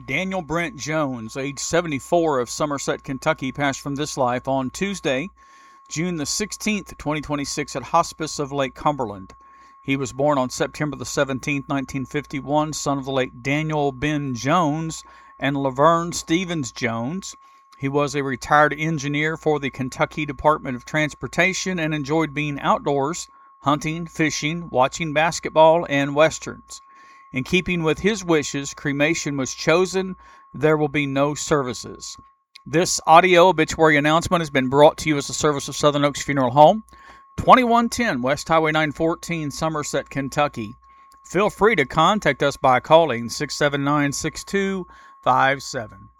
Daniel Brent Jones, age 74, of Somerset, Kentucky, passed from this life on Tuesday, June the 16th, 2026, at Hospice of Lake Cumberland. He was born on September the 17th, 1951, son of the late Daniel Ben Jones and Laverne Stevens Jones. He was a retired engineer for the Kentucky Department of Transportation and enjoyed being outdoors, hunting, fishing, watching basketball, and westerns. In keeping with his wishes, cremation was chosen. There will be no services. This audio obituary announcement has been brought to you as a service of Southern Oaks Funeral Home, 2110 West Highway 914, Somerset, Kentucky. Feel free to contact us by calling 679-6257.